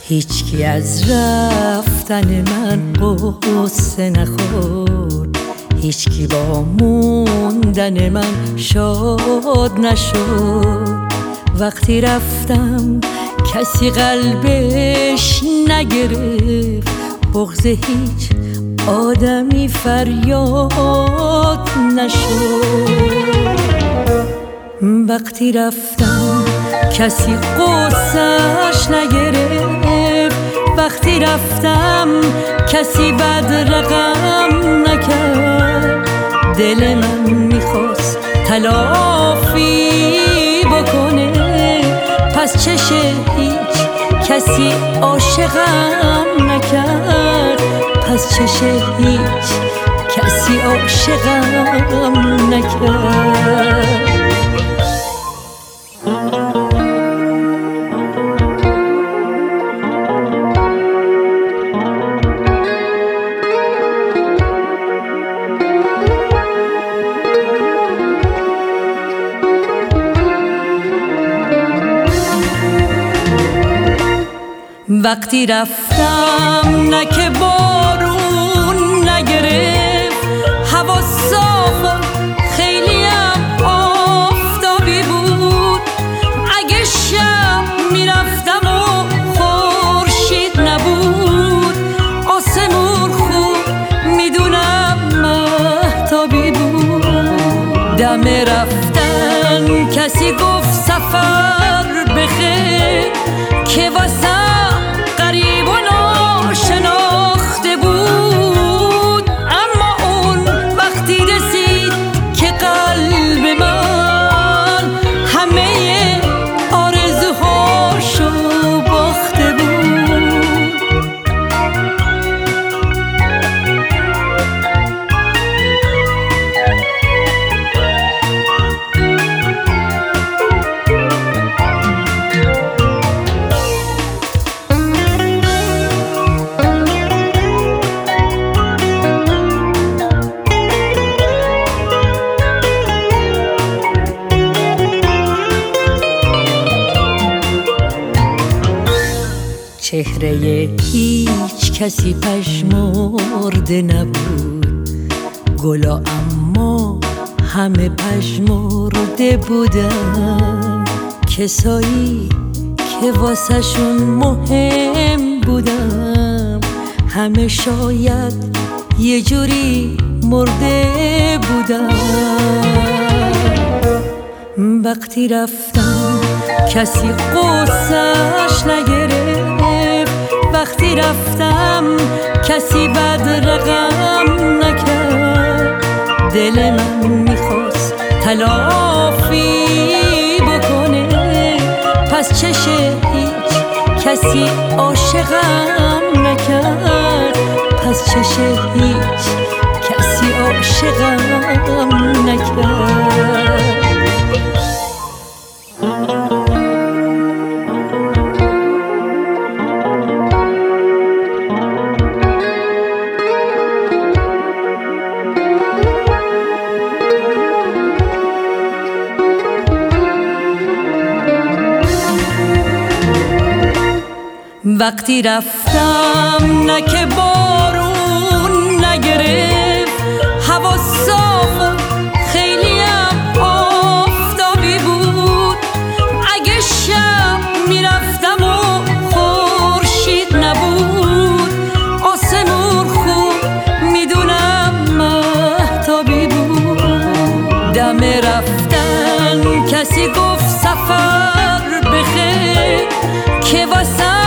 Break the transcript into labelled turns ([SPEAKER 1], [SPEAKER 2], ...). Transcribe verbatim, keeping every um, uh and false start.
[SPEAKER 1] هیچکی از رفتن من قصه نخورد، هیچکی با موندن من شاد نشد. وقتی رفتم کسی قلبش نگرفت، بغض هیچ آدمی فریاد نشد. وقتی رفتم کسی قصه‌اش نگرفت، وقتی رفتم کسی بد رقم نکرد. دل من میخواست تلافی بکنه، پس چشه هیچ کسی عاشقم نکرد. پس چشه هیچ کسی عاشقم نکرد. وقتی رفتم نه که بارون نگرفت، هوا صاف و خیلی هم آفتابی بود. اگه شب میرفتم و خورشید نبود، آسمون خوب میدونم مهتابی بود. دم رفتن کسی گفت سفر بخیر، که واسه غریب و ناشناخته بود. اما اون وقتی رسید که قلب من همه آرزوهاشو باخته بود. چهره هیچ کسی پژمرده نبود، گلا اما همه پژمرده بودن. کسایی که واسه شون مهم بودم، همه شاید یه جوری مرده بودن. وقتی رفتم کسی قصه‌اش نگرفت، وقتی رفتم کسی بد رقم نکرد. دل من میخواست تلافی بکنه، پس چشه هیچ کسی عاشقم نکرد. پس چشه هیچ کسی عاشقم نکرد. وقتی رفتم نه که بارون نگرفت، هوا صاف و خیلی هم آفتابی بود. اگه شب میرفتم و خورشید نبود، آسمون خوب میدونم مهتابی بود. دم رفتن کسی گفت سفر بخیر، که واسه